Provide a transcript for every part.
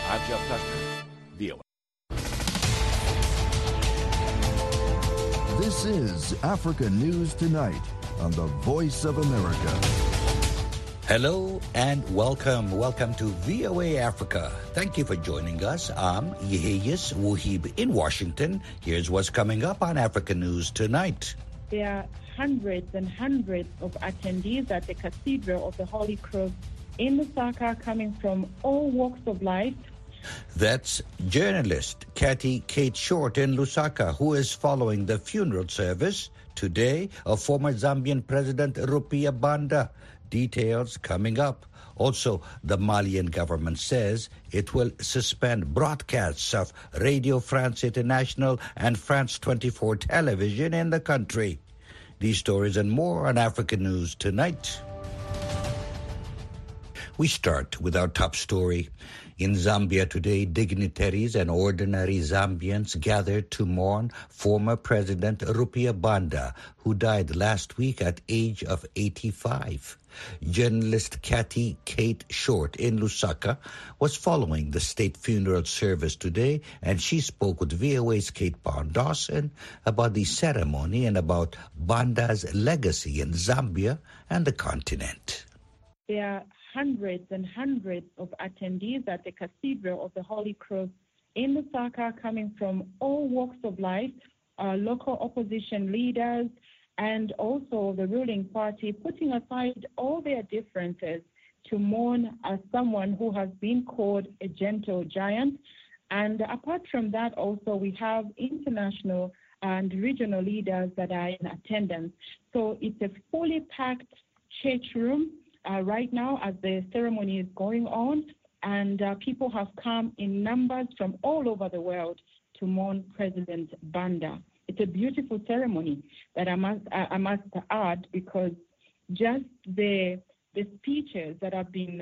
I'm Jeff Tucker, VOA. This is Africa News Tonight on the Voice of America. Hello and welcome. Welcome to VOA Africa. Thank you for joining us. I'm Yeheyes Wuhib in Washington. Here's what's coming up on Africa News Tonight. There are hundreds and hundreds of attendees at the Cathedral of the Holy Cross in Lusaka coming from all walks of life. That's journalist Kathy Kate Short in Lusaka, who is following the funeral service today of former Zambian President Rupiah Banda. Details coming up. Also, the Malian government says it will suspend broadcasts of Radio France International and France 24 television in the country. These stories and more on Africa News Tonight. We start with our top story. In Zambia today, dignitaries and ordinary Zambians gathered to mourn former President Rupiah Banda, who died last week at age of 85. Journalist Kathy Kate Short in Lusaka was following the state funeral service today, and she spoke with VOA's Kate Barn Dawson about the ceremony and about Banda's legacy in Zambia and the continent. There are hundreds and hundreds of attendees at the Cathedral of the Holy Cross in Lusaka coming from all walks of life, local opposition leaders, and also the ruling party, putting aside all their differences to mourn as someone who has been called a gentle giant. And apart from that, also we have international and regional leaders that are in attendance. So it's a fully packed church room right now as the ceremony is going on, and people have come in numbers from all over the world to mourn President Banda. It's a beautiful ceremony that I must add, because just the speeches that have been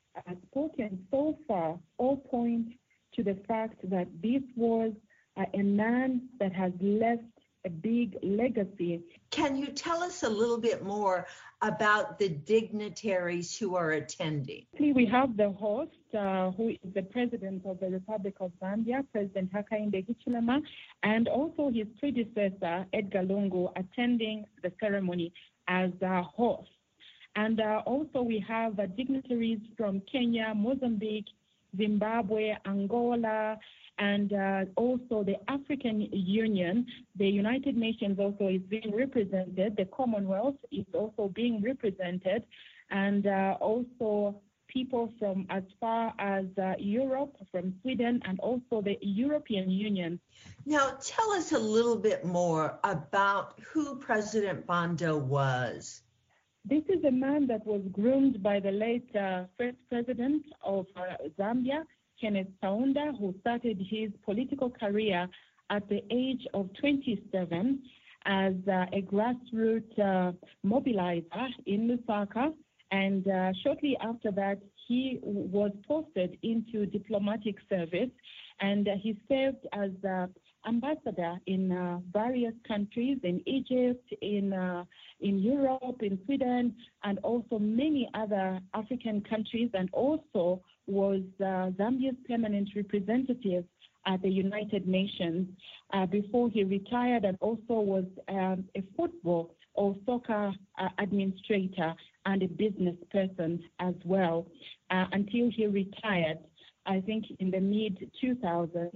spoken so far all point to the fact that this was a man that has left a big legacy. Can you tell us a little bit more about the dignitaries who are attending? We have the host, who is the President of the Republic of Zambia, President Hakainde Hichilema, and also his predecessor, Edgar Lungu, attending the ceremony as a host. And also we have dignitaries from Kenya, Mozambique, Zimbabwe, Angola, and also the African Union. The United Nations also is being represented. The Commonwealth is also being represented. And also people from as far as Europe, from Sweden, and also the European Union. Now, tell us a little bit more about who President Banda was. This is a man that was groomed by the late first president of Zambia, Kenneth Kaunda, who started his political career at the age of 27 as a grassroots mobilizer in Lusaka. And shortly after that, he was posted into diplomatic service, and he served as ambassador in various countries, in Egypt, in Europe, in Sweden, and also many other African countries, and also was Zambia's permanent representative at the United Nations before he retired, and also was a football or soccer administrator and a business person as well until he retired, I think in the mid-2000s.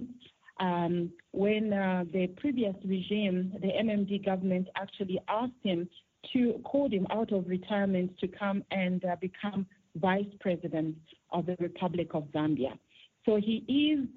When the previous regime, the MMD government, actually asked him to call him out of retirement to come and become vice president of the Republic of Zambia. So he is,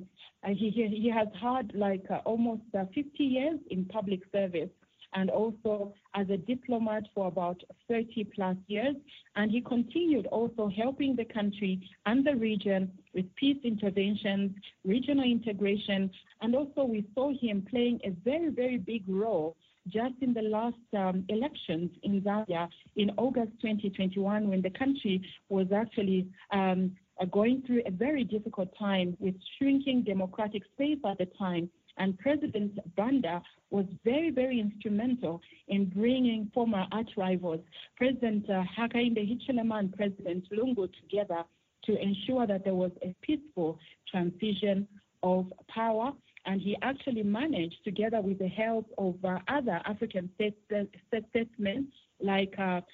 he has had almost 50 years in public service, and also as a diplomat for about 30 plus years. And he continued also helping the country and the region with peace interventions, regional integration, and also we saw him playing a very, very big role just in the last elections in Zambia in August 2021, when the country was actually going through a very difficult time with shrinking democratic space at the time. And President Banda was very, very instrumental in bringing former arch rivals, President Hakainde Hichilema and President Lungu, together to ensure that there was a peaceful transition of power. And he actually managed, together with the help of other African statesmen like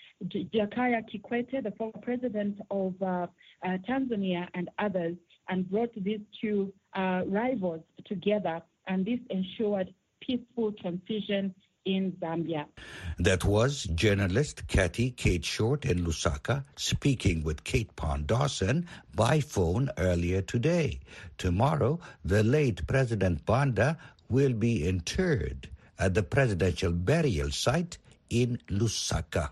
Jakaya Kikwete, the former president of Tanzania, and others, and brought these two rivals together. And this ensured peaceful transition in Zambia. That was journalist Kate Short in Lusaka speaking with Kate Pond-Dawson by phone earlier today. Tomorrow, the late President Banda will be interred at the presidential burial site in Lusaka.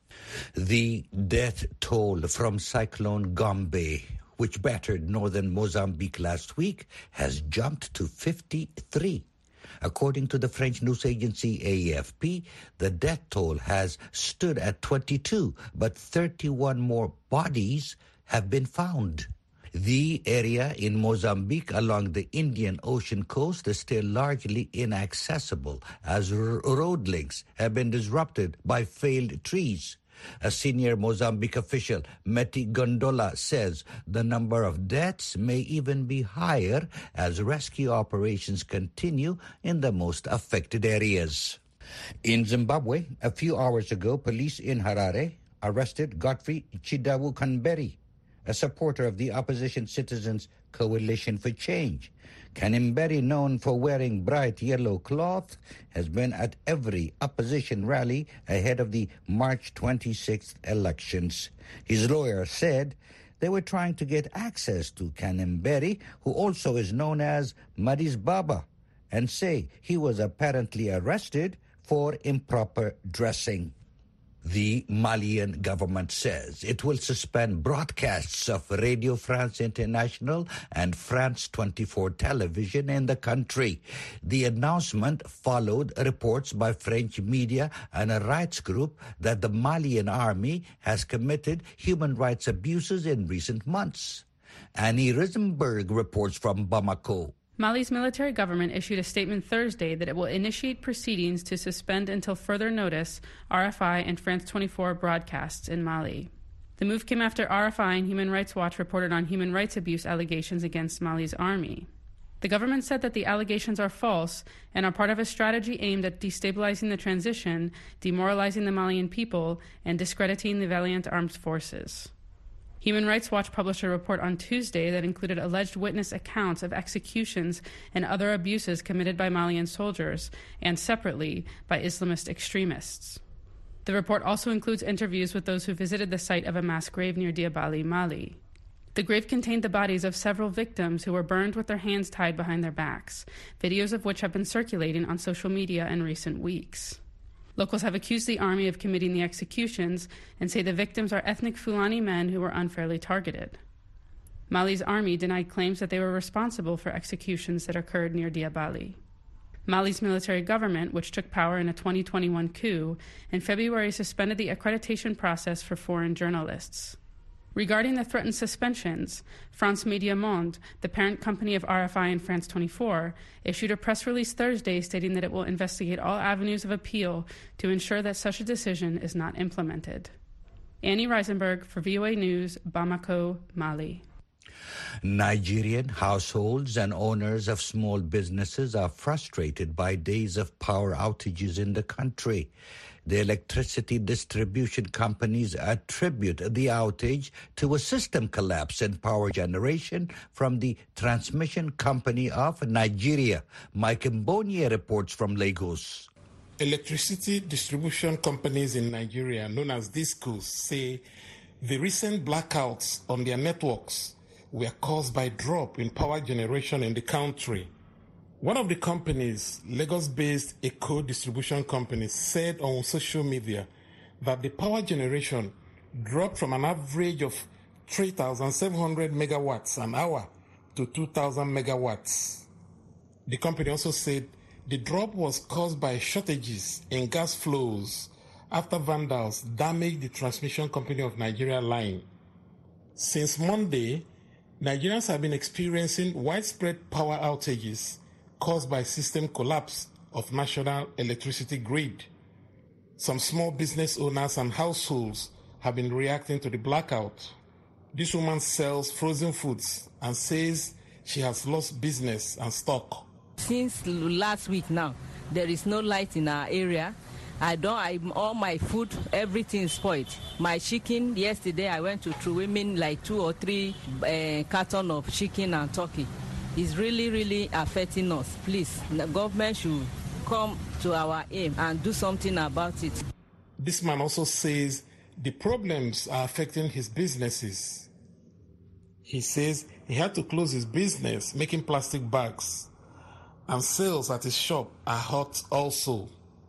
The death toll from Cyclone Gombe, which battered northern Mozambique last week, has jumped to 53. According to the French news agency AFP, the death toll has stood at 22, but 31 more bodies have been found. The area in Mozambique along the Indian Ocean coast is still largely inaccessible as road links have been disrupted by failed trees. A senior Mozambique official, Meti Gondola, says the number of deaths may even be higher as rescue operations continue in the most affected areas. In Zimbabwe, a few hours ago, police in Harare arrested Godfrey Chidawu Kanberi, a supporter of the opposition Citizens Coalition for Change. Kanemberi, known for wearing bright yellow cloth, has been at every opposition rally ahead of the March 26th elections. His lawyer said they were trying to get access to Kanemberi, who also is known as Madis Baba, and say he was apparently arrested for improper dressing. The Malian government says it will suspend broadcasts of Radio France International and France 24 television in the country. The announcement followed reports by French media and a rights group that the Malian army has committed human rights abuses in recent months. Annie Risenberg reports from Bamako. Mali's military government issued a statement Thursday that it will initiate proceedings to suspend until further notice RFI and France 24 broadcasts in Mali. The move came after RFI and Human Rights Watch reported on human rights abuse allegations against Mali's army. The government said that the allegations are false and are part of a strategy aimed at destabilizing the transition, demoralizing the Malian people, and discrediting the valiant armed forces. Human Rights Watch published a report on Tuesday that included alleged witness accounts of executions and other abuses committed by Malian soldiers and, separately, by Islamist extremists. The report also includes interviews with those who visited the site of a mass grave near Diabali, Mali. The grave contained the bodies of several victims who were burned with their hands tied behind their backs, videos of which have been circulating on social media in recent weeks. Locals have accused the army of committing the executions and say the victims are ethnic Fulani men who were unfairly targeted. Mali's army denied claims that they were responsible for executions that occurred near Diabali. Mali's military government, which took power in a 2021 coup, in February suspended the accreditation process for foreign journalists. Regarding the threatened suspensions, France Médias Monde, the parent company of RFI and France 24, issued a press release Thursday stating that it will investigate all avenues of appeal to ensure that such a decision is not implemented. Annie Risenberg for VOA News, Bamako, Mali. Nigerian households and owners of small businesses are frustrated by days of power outages in the country. The electricity distribution companies attribute the outage to a system collapse in power generation from the Transmission Company of Nigeria. Mike Mbonye reports from Lagos. Electricity distribution companies in Nigeria, known as DISCOs, say the recent blackouts on their networks were caused by a drop in power generation in the country. One of the companies, Lagos-based Eco Distribution Company, said on social media that the power generation dropped from an average of 3,700 megawatts an hour to 2,000 megawatts. The company also said the drop was caused by shortages in gas flows after vandals damaged the Transmission Company of Nigeria line. Since Monday, Nigerians have been experiencing widespread power outages caused by system collapse of national electricity grid. Some small business owners and households have been reacting to the blackout. This woman sells frozen foods and says she has lost business and stock. Since last week now, there is no light in our area. All my food, everything is spoiled. My chicken, yesterday I went to throw women like 2 or 3 cartons of chicken and turkey. It's really, really affecting us. Please, the government should come to our aim and do something about it. This man also says the problems are affecting his businesses. He says he had to close his business making plastic bags, and sales at his shop are hurt also.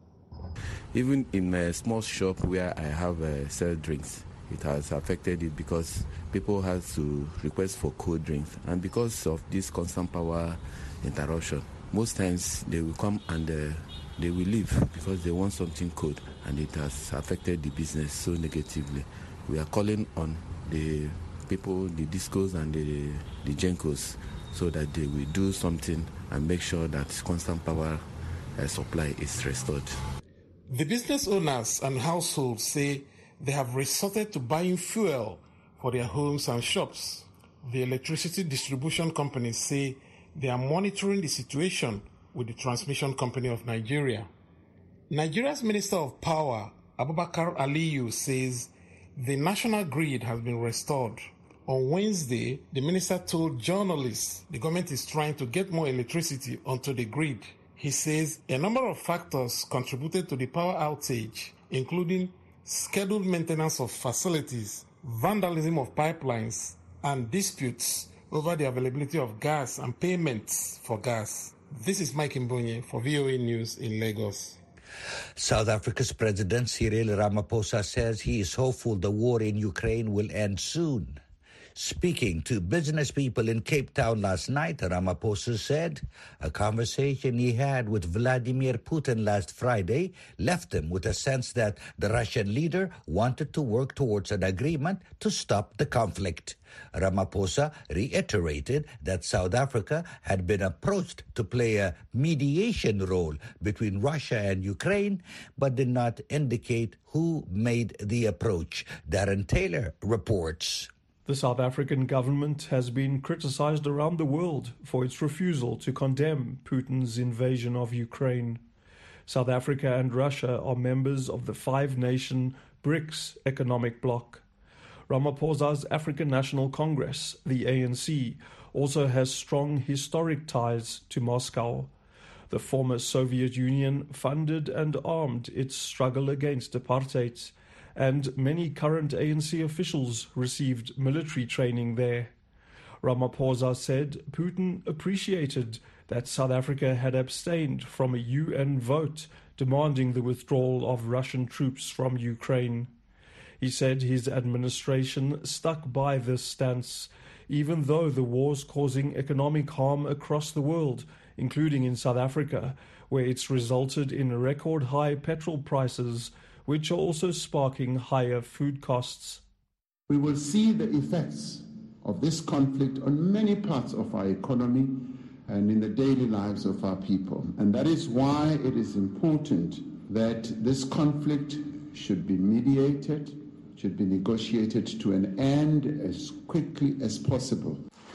Even in a small shop where I have sell drinks, it has affected it because people have to request for cold drinks. And because of this constant power interruption, most times they will come and they will leave because they want something cold, and it has affected the business so negatively. We are calling on the people, the discos and the Gencos, so that they will do something and make sure that constant power supply is restored. The business owners and households say they have resorted to buying fuel for their homes and shops. The electricity distribution companies say they are monitoring the situation with the Transmission Company of Nigeria. Nigeria's Minister of Power, Abubakar Aliyu, says the national grid has been restored. On Wednesday, the minister told journalists the government is trying to get more electricity onto the grid. He says a number of factors contributed to the power outage, including scheduled maintenance of facilities, vandalism of pipelines, and disputes over the availability of gas and payments for gas. This is Mike Mbonye for VOA News in Lagos. South Africa's President Cyril Ramaphosa says he is hopeful the war in Ukraine will end soon. Speaking to business people in Cape Town last night, Ramaphosa said a conversation he had with Vladimir Putin last Friday left him with a sense that the Russian leader wanted to work towards an agreement to stop the conflict. Ramaphosa reiterated that South Africa had been approached to play a mediation role between Russia and Ukraine, but did not indicate who made the approach. Darren Taylor reports. The South African government has been criticized around the world for its refusal to condemn Putin's invasion of Ukraine. South Africa and Russia are members of the 5-nation BRICS economic bloc. Ramaphosa's African National Congress, the ANC, also has strong historic ties to Moscow. The former Soviet Union funded and armed its struggle against apartheid, and many current ANC officials received military training there. Ramaphosa said Putin appreciated that South Africa had abstained from a UN vote demanding the withdrawal of Russian troops from Ukraine. He said his administration stuck by this stance, even though the war's causing economic harm across the world, including in South Africa, where it's resulted in record high petrol prices, which are also sparking higher food costs. We will see the effects of this conflict on many parts of our economy and in the daily lives of our people. And that is why it is important that this conflict should be mediated, should be negotiated to an end as quickly as possible.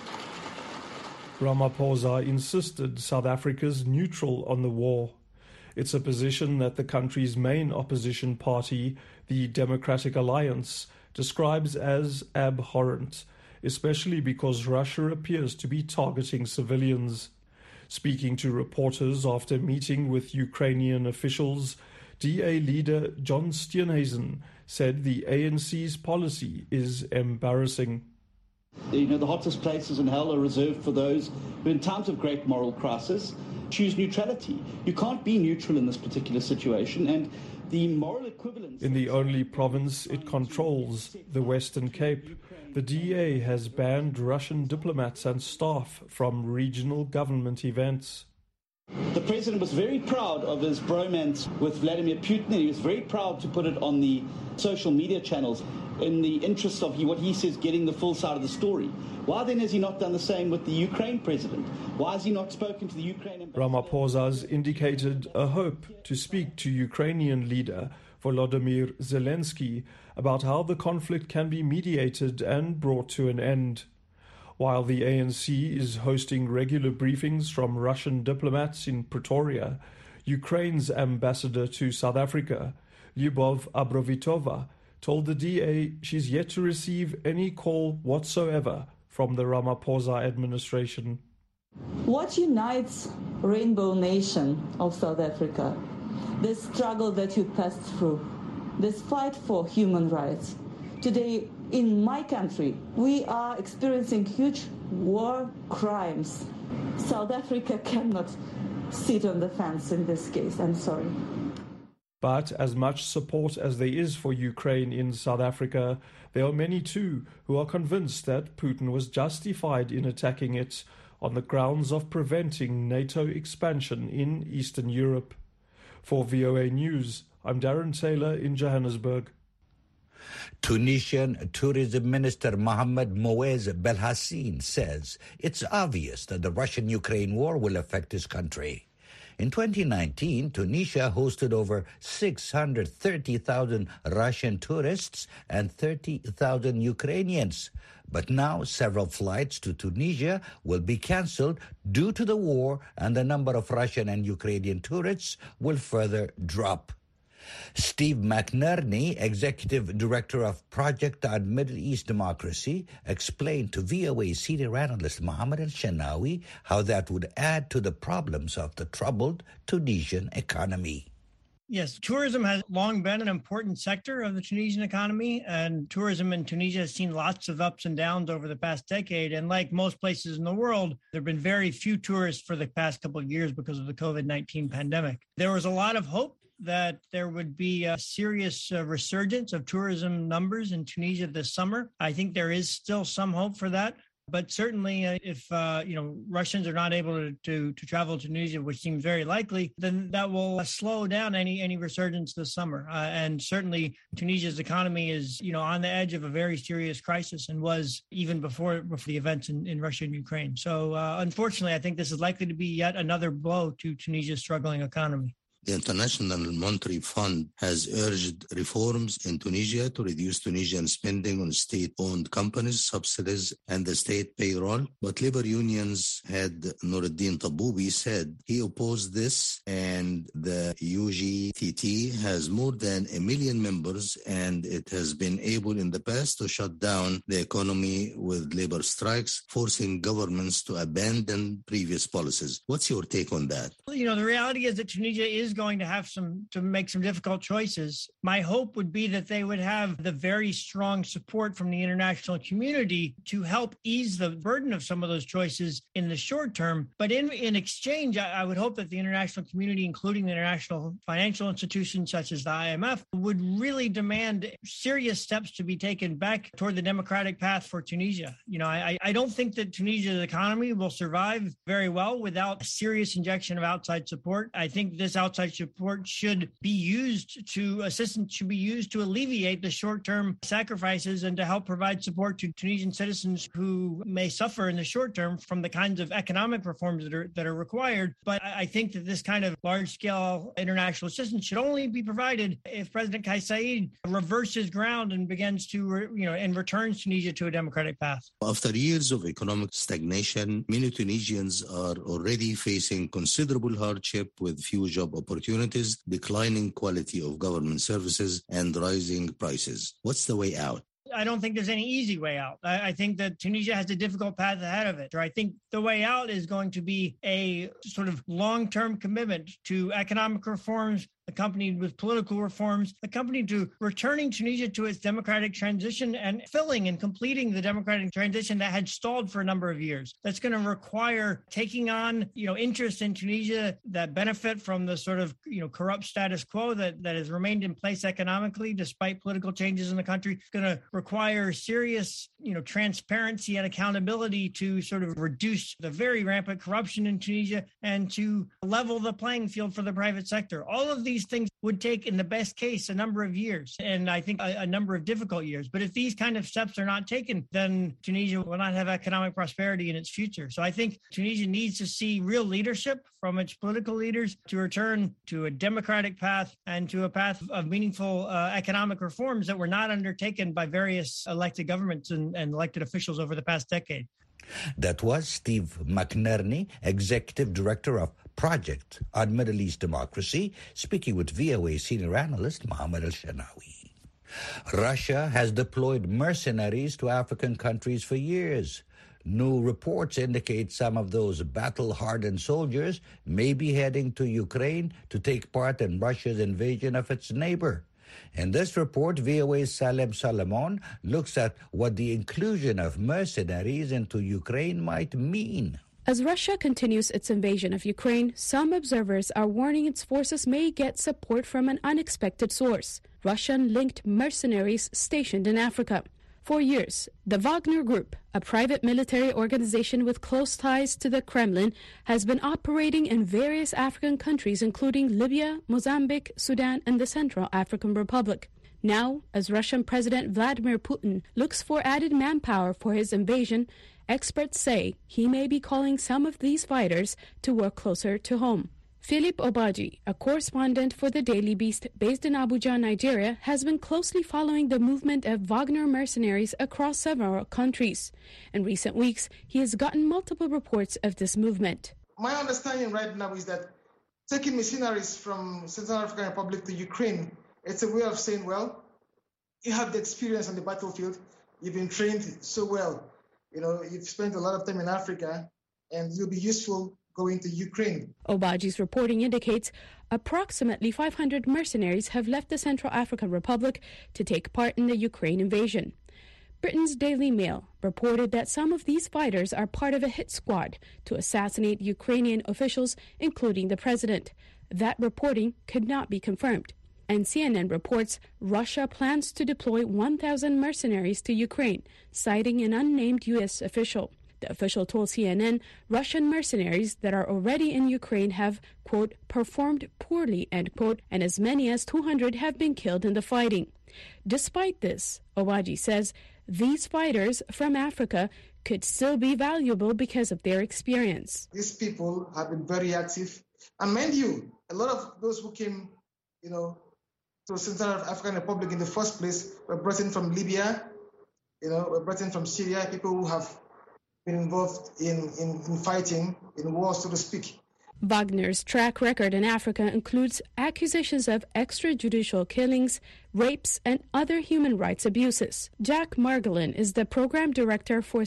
Ramaphosa insisted South Africa's neutral on the war. It's a position that the country's main opposition party, the Democratic Alliance, describes as abhorrent, especially because Russia appears to be targeting civilians. Speaking to reporters after meeting with Ukrainian officials, DA leader John Steenhuisen said the ANC's policy is embarrassing. The hottest places in hell are reserved for those who, in times of great moral crisis, choose neutrality. You can't be neutral in this particular situation, and the moral equivalence... In the only province it controls, the Western Cape, the DA has banned Russian diplomats and staff from regional government events. The president was very proud of his bromance with Vladimir Putin, and he was very proud to put it on the social media channels in the interest of what he says getting the full side of the story. Why then has he not done the same with the Ukraine president? Why has he not spoken to the Ukraine ambassador? Ramaphosa's indicated a hope to speak to Ukrainian leader Volodymyr Zelensky about how the conflict can be mediated and brought to an end. While the ANC is hosting regular briefings from Russian diplomats in Pretoria, Ukraine's ambassador to South Africa, Lyubov Abrovitova, told the DA she's yet to receive any call whatsoever from the Ramaphosa administration. What unites Rainbow Nation of South Africa? This struggle that you passed through, this fight for human rights. Today, in my country, we are experiencing huge war crimes. South Africa cannot sit on the fence in this case. I'm sorry. But as much support as there is for Ukraine in South Africa, there are many too who are convinced that Putin was justified in attacking it on the grounds of preventing NATO expansion in Eastern Europe. For VOA News, I'm Darren Taylor in Johannesburg. Tunisian Tourism Minister Mohamed Moez Belhassin says it's obvious that the Russian-Ukraine war will affect his country. In 2019, Tunisia hosted over 630,000 Russian tourists and 30,000 Ukrainians. But now several flights to Tunisia will be cancelled due to the war, and the number of Russian and Ukrainian tourists will further drop. Steve McNerney, Executive Director of Project on Middle East Democracy, explained to VOA senior analyst Mohammed El-Shenawi how that would add to the problems of the troubled Tunisian economy. Yes, tourism has long been an important sector of the Tunisian economy, and tourism in Tunisia has seen lots of ups and downs over the past decade. And like most places in the world, there have been very few tourists for the past couple of years because of the COVID-19 pandemic. There was a lot of hope that there would be a serious resurgence of tourism numbers in Tunisia this summer. I think there is still some hope for that. But certainly, if Russians are not able to travel to Tunisia, which seems very likely, then that will slow down any resurgence this summer. And certainly, Tunisia's economy is on the edge of a very serious crisis, and was even before the events in Russia and Ukraine. So unfortunately, I think this is likely to be yet another blow to Tunisia's struggling economy. The International Monetary Fund has urged reforms in Tunisia to reduce Tunisian spending on state-owned companies, subsidies, and the state payroll. But labor unions head Noureddin Taboubi said he opposed this, and the UGTT has more than 1 million members, and it has been able in the past to shut down the economy with labor strikes, forcing governments to abandon previous policies. What's your take on that? The reality is that Tunisia is going to have to make some difficult choices. My hope would be that they would have the very strong support from the international community to help ease the burden of some of those choices in the short term. But in exchange, I would hope that the international community, including the international financial institutions such as the IMF, would really demand serious steps to be taken back toward the democratic path for Tunisia. I don't think that Tunisia's economy will survive very well without a serious injection of outside support. I think this outside support should be used to alleviate the short-term sacrifices and to help provide support to Tunisian citizens who may suffer in the short term from the kinds of economic reforms that are required. But I think that this kind of large-scale international assistance should only be provided if President Kais Saied reverses ground and begins to, and returns Tunisia to a democratic path. After years of economic stagnation, many Tunisians are already facing considerable hardship with few job opportunities, declining quality of government services, and rising prices. What's the way out? I don't think there's any easy way out. I think that Tunisia has a difficult path ahead of it. I think the way out is going to be a sort of long-term commitment to economic reforms, accompanied with political reforms, accompanied to returning Tunisia to its democratic transition and filling and completing the democratic transition that had stalled for a number of years. That's going to require taking on, interests in Tunisia that benefit from the sort of, corrupt status quo that has remained in place economically despite political changes in the country. It's going to require serious, transparency and accountability to sort of reduce the very rampant corruption in Tunisia and to level the playing field for the private sector. All of these these things would take, in the best case, a number of years, and I think a number of difficult years. But if these kind of steps are not taken, then Tunisia will not have economic prosperity in its future. So I think Tunisia needs to see real leadership from its political leaders to return to a democratic path and to a path of meaningful economic reforms that were not undertaken by various elected governments and elected officials over the past decade. That was Steve McNerney, Executive Director of Project on Middle East Democracy, speaking with VOA senior analyst Mohammed Al-Shanawi. Russia has deployed mercenaries to African countries for years. New reports indicate some of those battle-hardened soldiers may be heading to Ukraine to take part in Russia's invasion of its neighbor. In this report, VOA's Salem Solomon looks at what the inclusion of mercenaries into Ukraine might mean. As Russia continues its invasion of Ukraine, some observers are warning its forces may get support from an unexpected source: Russian-linked mercenaries stationed in Africa. For years, the Wagner Group, a private military organization with close ties to the Kremlin, has been operating in various African countries, including Libya, Mozambique, Sudan, and the Central African Republic. Now, as Russian President Vladimir Putin looks for added manpower for his invasion, experts say he may be calling some of these fighters to work closer to home. Philip Obaji, a correspondent for the Daily Beast based in Abuja, Nigeria, has been closely following the movement of Wagner mercenaries across several countries. In recent weeks, he has gotten multiple reports of this movement. My understanding right now is that taking mercenaries from Central African Republic to Ukraine, it's a way of saying, well, you have the experience on the battlefield, you've been trained so well, you've spent a lot of time in Africa, and you'll be useful going to Ukraine. Obaji's reporting indicates approximately 500 mercenaries have left the Central African Republic to take part in the Ukraine invasion. Britain's Daily Mail reported that some of these fighters are part of a hit squad to assassinate Ukrainian officials, including the president. That reporting could not be confirmed. And CNN reports Russia plans to deploy 1,000 mercenaries to Ukraine, citing an unnamed U.S. official. The official told CNN Russian mercenaries that are already in Ukraine have, quote, performed poorly, end quote, and as many as 200 have been killed in the fighting. Despite this, Obaji says these fighters from Africa could still be valuable because of their experience. These people have been very active. And mind you, a lot of those who came, to Central African Republic in the first place were brought in from Libya, were brought in from Syria, people who have been involved in fighting, in war, so to speak. Wagner's track record in Africa includes accusations of extrajudicial killings, rapes, and other human rights abuses. Jack Margolin is the program director for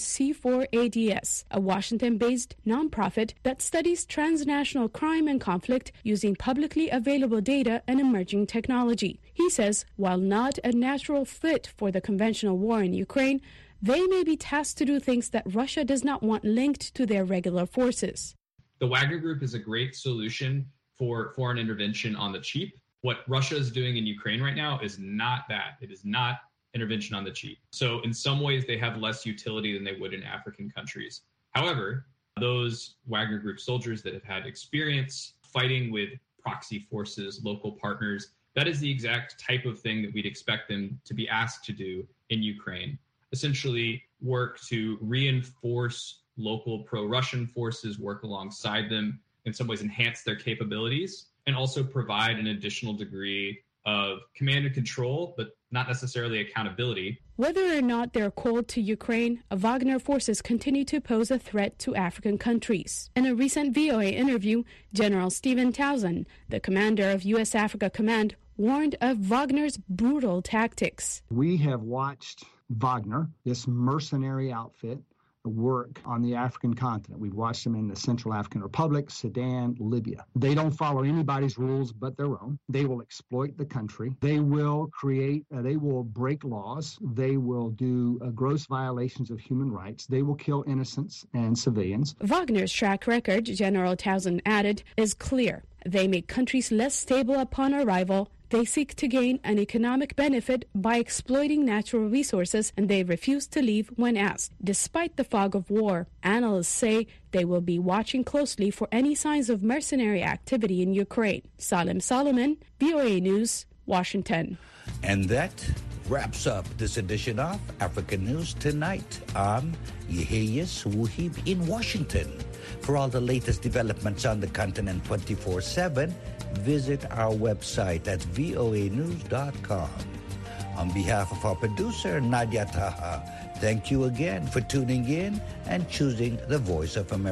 C4ADS, a Washington-based nonprofit that studies transnational crime and conflict using publicly available data and emerging technology. He says while not a natural fit for the conventional war in Ukraine, they may be tasked to do things that Russia does not want linked to their regular forces. The Wagner Group is a great solution for foreign intervention on the cheap. What Russia is doing in Ukraine right now is not that. It is not intervention on the cheap. So in some ways, they have less utility than they would in African countries. However, those Wagner Group soldiers that have had experience fighting with proxy forces, local partners, that is the exact type of thing that we'd expect them to be asked to do in Ukraine. Essentially work to reinforce local pro-Russian forces, work alongside them, in some ways enhance their capabilities, and also provide an additional degree of command and control, but not necessarily accountability. Whether or not they're called to Ukraine, Wagner forces continue to pose a threat to African countries. In a recent VOA interview, General Stephen Townsend, the commander of U.S. Africa Command, warned of Wagner's brutal tactics. We have watched Wagner, this mercenary outfit, work on the African continent. We've watched them in the Central African Republic, Sudan, Libya. They don't follow anybody's rules but their own. They will exploit the country. They will they will break laws. They will do gross violations of human rights. They will kill innocents and civilians. Wagner's track record, General Townsend added, is clear. They make countries less stable upon arrival, They seek to gain an economic benefit by exploiting natural resources, and they refuse to leave when asked. Despite the fog of war, analysts say they will be watching closely for any signs of mercenary activity in Ukraine. Salim Solomon, VOA News, Washington. And that wraps up this edition of African News Tonight. I'm Yeheyes Wuhib in Washington. For all the latest developments on the continent 24/7, visit our website at voanews.com. On behalf of our producer, Nadia Taha, thank you again for tuning in and choosing the Voice of America.